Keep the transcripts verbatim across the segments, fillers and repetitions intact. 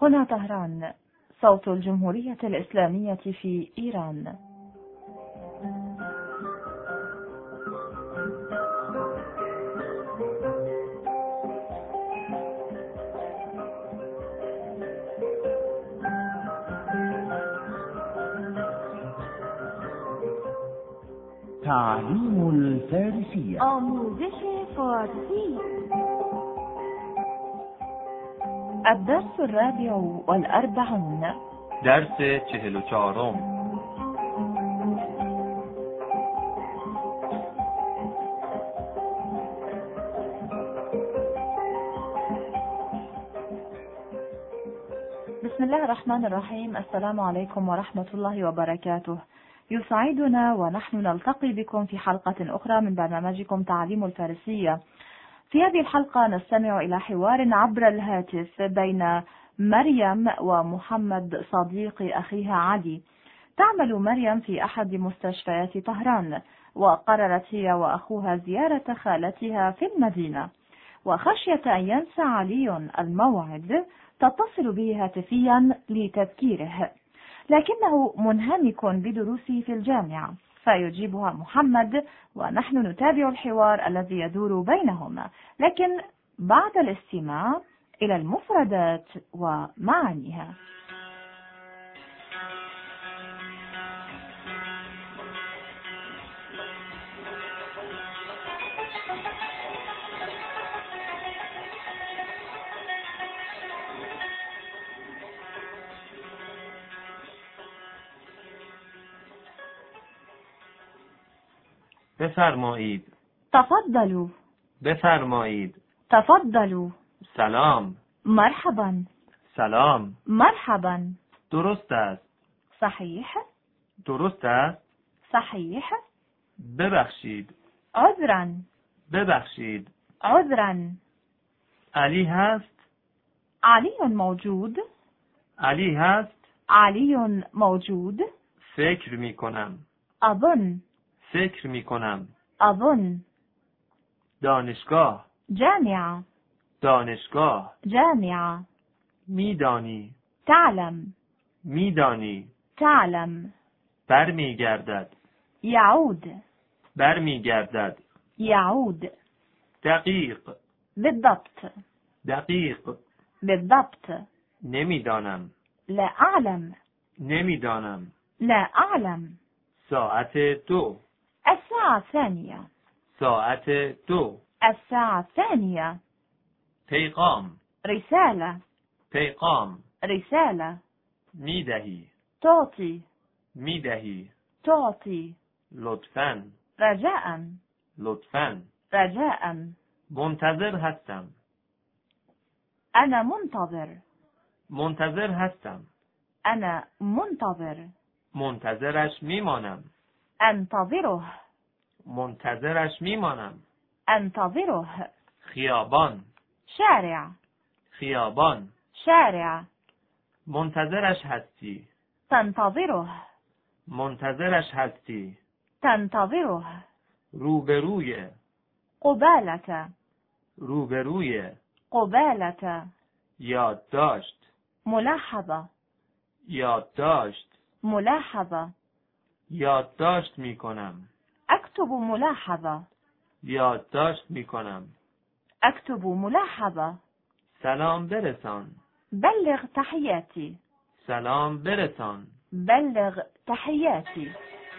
هنا طهران، صوت الجمهورية الإسلامية في إيران. تعليم الفارسية. آموزش فارسی. الدرس الرابع والأربعون. درس چهل و چهارم. بسم الله الرحمن الرحيم. السلام عليكم ورحمة الله وبركاته. يسعدنا ونحن نلتقي بكم في حلقة أخرى من برنامجكم تعليم الفارسية. في هذه الحلقة نستمع إلى حوار عبر الهاتف بين مريم ومحمد صديق أخيها علي. تعمل مريم في أحد مستشفيات طهران، وقررت هي وأخوها زيارة خالتها في المدينة، وخشية أن ينسى علي الموعد تتصل به هاتفيا لتذكيره، لكنه منهمك بدروسه في الجامعة، فيجيبها محمد ونحن نتابع الحوار الذي يدور بينهما، لكن بعد الاستماع إلى المفردات ومعانيها. بفرمایید. تفضلوا. بفرمایید. تفضلوا. سلام. مرحبا. سلام. مرحبا. درست است. صحیح. درست است. صحیح. ببخشید. عذرا. ببخشید. عذرا. علی هست؟ علی موجود. علی هست؟ علی موجود. فکر می کنم. أظن. فکر می کنم. أظن. دانشگاه. جامعة. دانشگاه. جامعة. میدانی. تعلم. میدانی. تعلم. برمیگردد. يعود. برمیگردد. يعود. دقیق. بالضبط. دقیق. بالضبط. نمیدانم. لا أعلم. نمیدانم. لا أعلم. ساعت دو. الساعة الثانية. ساعت دو. الساعة الثانية. پیغام. رسالة. پیغام. رسالة. میدهی. تعطي. میدهی. تعطي. لطفاً. رجاء. لطفاً. رجاء. منتظر هستم. أنا منتظر. منتظر هستم. أنا منتظر. منتظرش میمانم. أنتظره. منتظرش میمانم. أنتظره. خیابان. شارع. خیابان. شارع. منتظرش هستی. تنتظره. منتظرش هستی. تنتظره. روبروی. قبالة. روبروی. قبالة. یادداشت. ملاحظة. یادداشت. ملاحظة. یادداشت میکنم. أكتب ملاحظة. یادداشت میکنم. أكتب ملاحظة. سلام برسان. بلغ تحياتي. سلام برسان. بلغ تحياتي.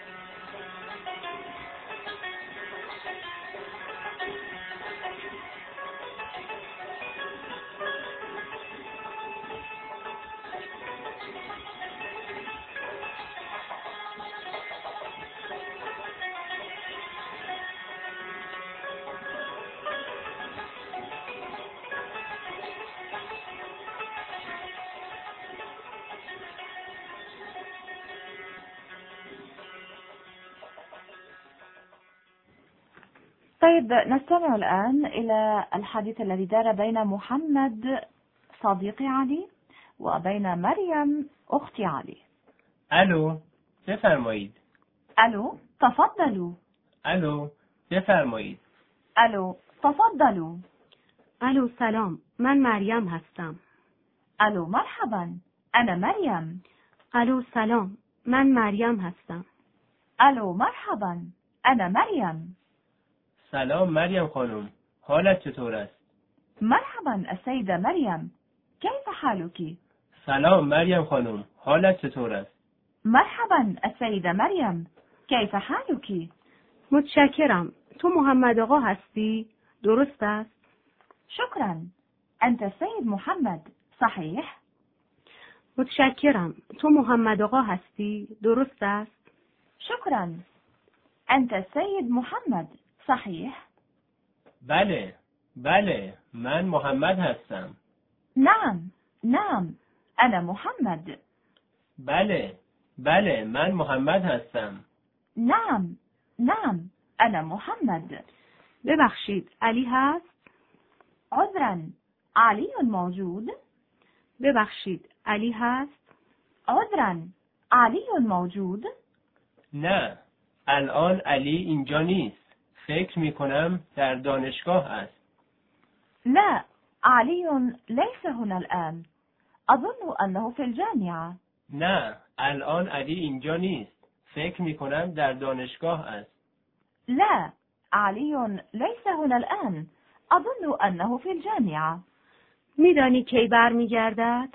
طيب، نستمع الآن إلى الحديث الذي دار بين محمد صديق علي وبين مريم أخت علي. الو، بفرمایید. الو، تفضلوا. الو، بفرمایید. الو، تفضلوا. الو، سلام. من مریم هستم. الو مرحبا، أنا مريم. الو سلام، من مریم هستم. الو مرحبا، أنا مريم. سلام مریم خانم، حالت چطور است؟ مرحبا السيدة مريم، كيف حالك؟ سلام مریم خانم، حالت چطور است؟ مرحبا السيدة مريم، كيف حالك؟ متشکرم. تو محمد آقا هستی؟ درست است؟ شكرا. أنت السيد محمد، صحيح؟ متشکرم. تو محمد آقا هستی؟ درست است؟ شكرا. أنت السيد محمد، صحيح؟ بله، بله، من محمد هستم. نعم، نعم، أنا محمد. بله، بله، من محمد هستم. نعم، نعم، أنا محمد. ببخشید، علی هست؟ عذرا، علي موجود؟ ببخشید، علی هست؟ عذرا، علي موجود؟ نه، الان علی اینجا نیست. فکر می کنم در دانشگاه است. لا، علي ليس هنا الآن. أظن أنه في الجامعة. نه، الان علی اینجا نیست. فکر می کنم در دانشگاه است. لا، علي ليس هنا الآن. أظن أنه في الجامعة. میدانی کی برمیگردد؟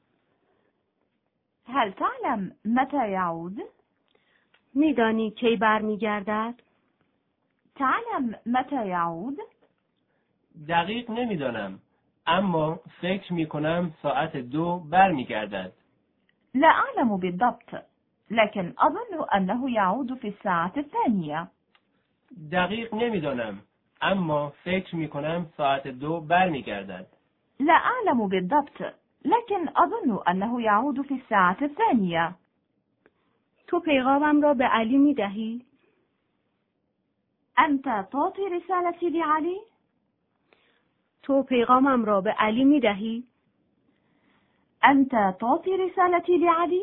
هل تعلم متى يعود؟ میدانی کی برمیگردد؟ تعلم متى يعود؟ دقیق نمیدانم، اما فکر می کنم ساعت دو برمیگردد. لا أعلم بالضبط، لكن أظن أنه يعود في الساعة الثانية. دقیق نمیدانم، اما فکر می کنم ساعت دو برمیگردد. لا أعلم بالضبط، لكن أظن أنه يعود في الساعة الثانية. تو پیغامم را به علی میدهی؟ أنت تعطي رسالتي لعلي؟ تو پیغامم را به علی میدهی؟ أنت تعطي رسالتي لعلي؟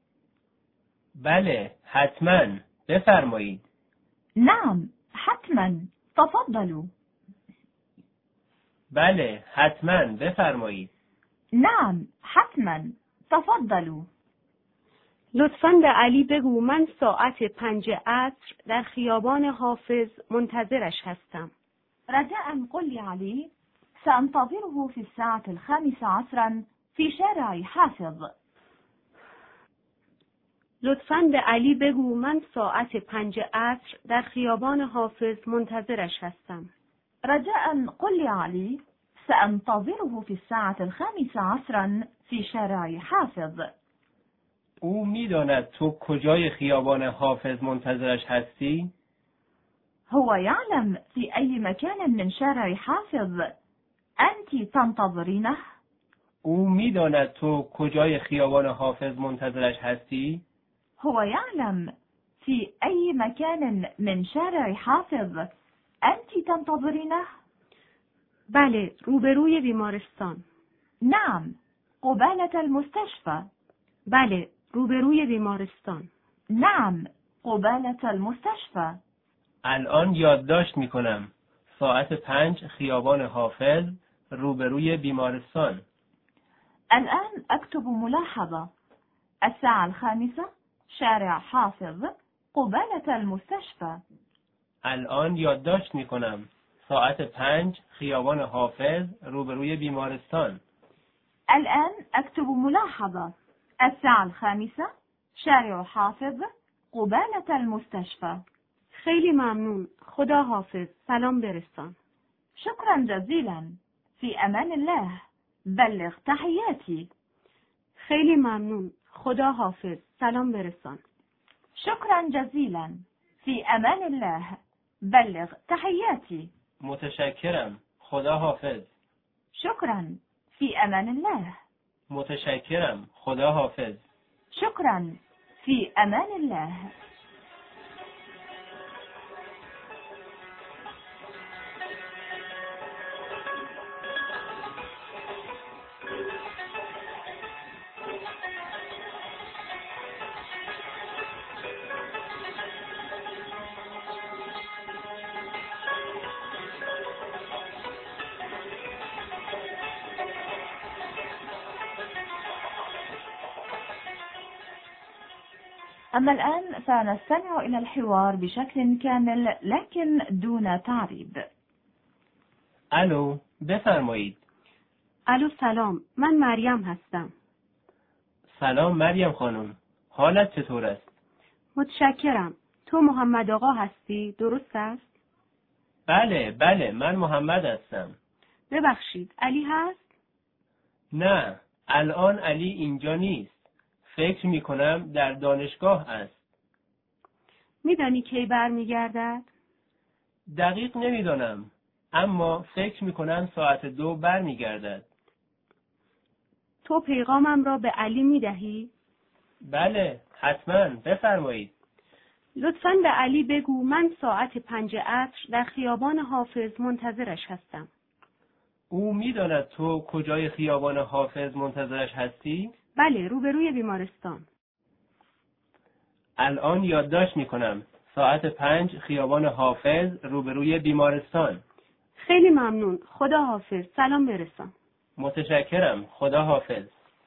بله، حتما، بفرمایید. نعم، حتما، تفضلوا. بله، حتما، بفرمایید. نعم، حتما، تفضلوا. لطفاً به علی بگو من ساعت پنج عصر در خیابان حافظ منتظرش هستم. رجاء قل لعلي سأنتظره في الساعة الخامسة عصرا في شارع حافظ. لطفاً به علی بگو من ساعت پنج عصر در خیابان حافظ منتظرش هستم. رجاء قل لعلي سأنتظره في الساعة الخامسة عصرا في شارع حافظ. او میداند تو کجای خیابان حافظ منتظرش هستی؟ هو يعلم في أي مكان من شارع حافظ أنت تنتظرينه؟ او میداند تو کجای خیابان حافظ منتظرش هستی؟ هو يعلم في أي مكان من شارع حافظ أنت تنتظرينه؟ بله، روبروی بیمارستان. نعم، قبالة المستشفى. بله، روبروی بیمارستان. نعم، قبالة المستشفى. الان یادداشت میکنم. ساعت پنج خیابان حافظ روبروی بیمارستان. الآن أكتب ملاحظة. الساعة الخامسة شارع حافظ قبالة المستشفى. الان یادداشت میکنم. ساعت پنج خیابان حافظ روبروی بیمارستان. الآن أكتب ملاحظة. الساعة الخامسة شارع حافظ قبالة المستشفى. خیلی ممنون. خدا حافظ. سلام برسان. شكرا جزيلا. في أمان الله. بلغ تحياتي. خیلی ممنون. خدا حافظ. سلام برسان. شكرا جزيلا. في أمان الله. بلغ تحياتي. متشکرم. خدا حافظ. شكرا. في أمان الله. متشکرم. خدا حافظ. شكرا. في أمان الله. أما الآن سنستمع إلى الحوار بشكل كامل لكن دون تعريب. الو، بفرمایید. الو سلام، من مریم هستم. سلام مریم خانم، حالت چطور است؟ متشکرم. تو محمد آقا هستی، درست است؟ بله بله، من محمد هستم. ببخشید، علی هست؟ نه، الان علی اینجا نیست. فکر می کنم در دانشگاه است. میدانی کی برمیگردد؟ دقیق نمیدانم، اما فکر می کنم ساعت دو برمیگردد. تو پیغامم را به علی میدهی؟ بله، حتما، بفرمایید. لطفاً به علی بگو من ساعت پنج عصر در خیابان حافظ منتظرش هستم. او میداند تو کجای خیابان حافظ منتظرش هستی؟ بله، روبروی بیمارستان. الان یادداشت میکنم. ساعت پنج خیابان حافظ روبروی بیمارستان. خیلی ممنون. خدا حافظ. سلام برسان. متشکرم. خدا حافظ.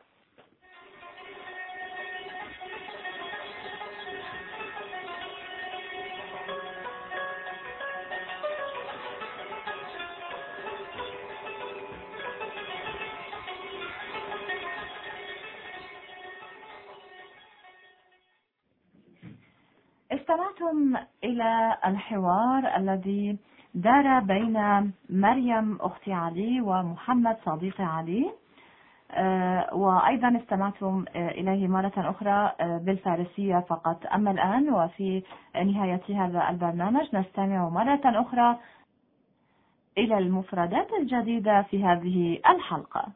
استمعتم إلى الحوار الذي دار بين مريم أخت علي ومحمد صديق علي، وأيضا استمعتم إليه مرة أخرى بالفارسية فقط. أما الآن وفي نهاية هذا البرنامج نستمع مرة أخرى إلى المفردات الجديدة في هذه الحلقة.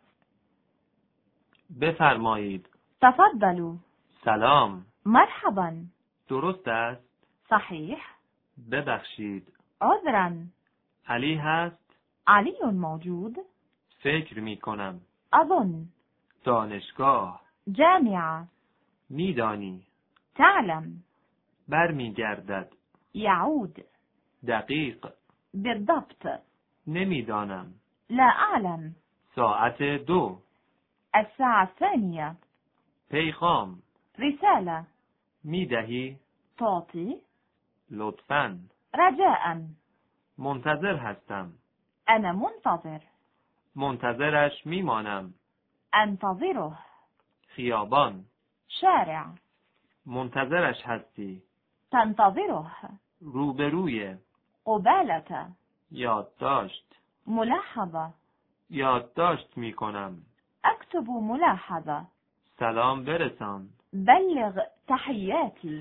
بفرمایید. تفضلوا. سلام. مرحبا. درست است؟ صحيح. ببخشید. عذرا. علی هست؟ علی موجود. فکر می کنم. أظن. دانشگاه. جامعة. میدانی. تعلم. برمیگردد. يعود. دقیق. بالضبط. نمیدانم. لا أعلم. ساعت دو. الساعة الثانية. پیغام. رسالة. میدهی؟ تعطي. لطفاً. رجاء. منتظر هستم. أنا منتظر. منتظرش میمانم. أنتظره. خیابان. شارع. منتظرش هستی. تنتظره. روبروی. قبالة. یادداشت. ملاحظة. یادداشت میکنم. أكتب ملاحظة. سلام برسان. بلغ تحياتي.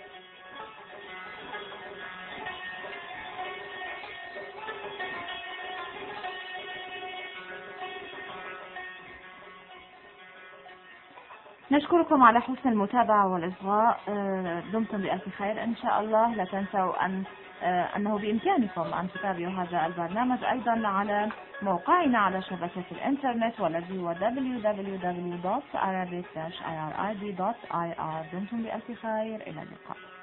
نشكركم على حسن المتابعة والإصغاء. دمتم بألف خير إن شاء الله. لا تنسوا أن أنه بإمكانكم أن تتابعوا هذا البرنامج أيضا على موقعنا على شبكة الإنترنت والذي هو دبليو دبليو دبليو دوت arabic dash i r i b دوت i r. دمتم بألف خير. إلى اللقاء.